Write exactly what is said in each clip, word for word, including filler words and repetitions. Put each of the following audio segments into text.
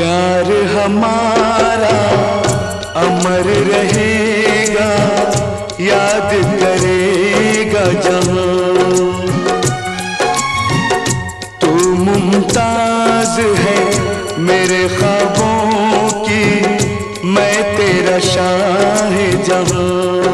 प्यार हमारा अमर रहेगा, याद करेगा जहां। तू मुमताज है मेरे ख्वाबों की, मैं तेरा शाह जहां।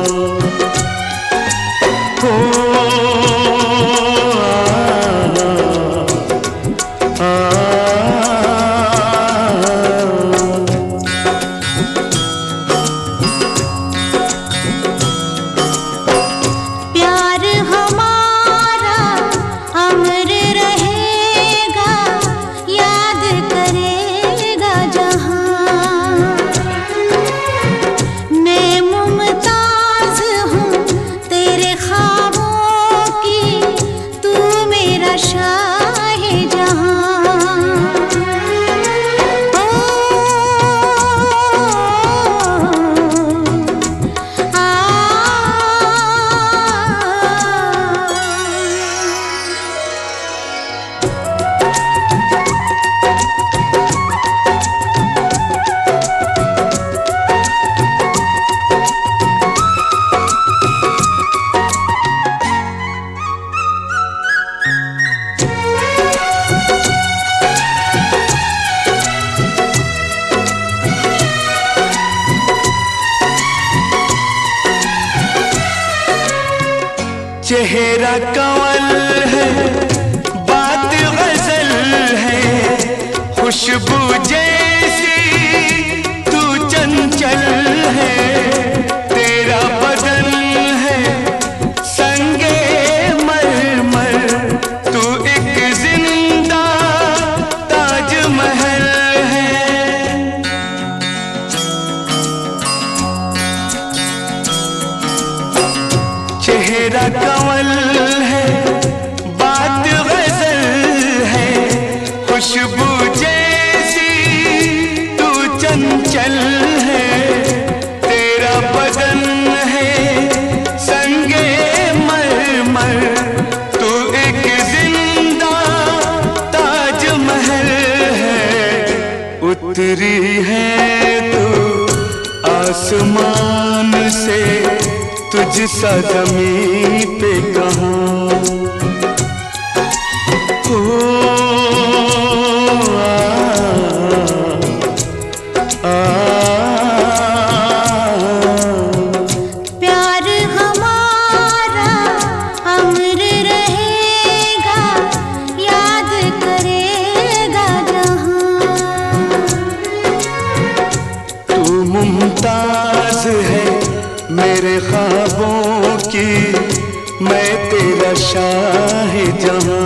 चेहरा कंवल है, बात गजल है, खुशबू जैसी तू चंचल है। तेरा बदन है संगे मरमर, तू एक जिंदा ताजमहल है। चेहरा कंवल है, बात गजल है, खुशबू जैसी तू चंचल है। तेरा बदन है संगे मरमर, तू एक जिंदा ताजमहल है। उतरी है तू आसमान से, तुझसा ज़मीं पे कहाँ। ओ आ, आ, प्यार हमारा अमर रहेगा, याद करेगा जहां। तू मुमताज है मेरे ख्वाबों की, मैं तेरा शाह जहां।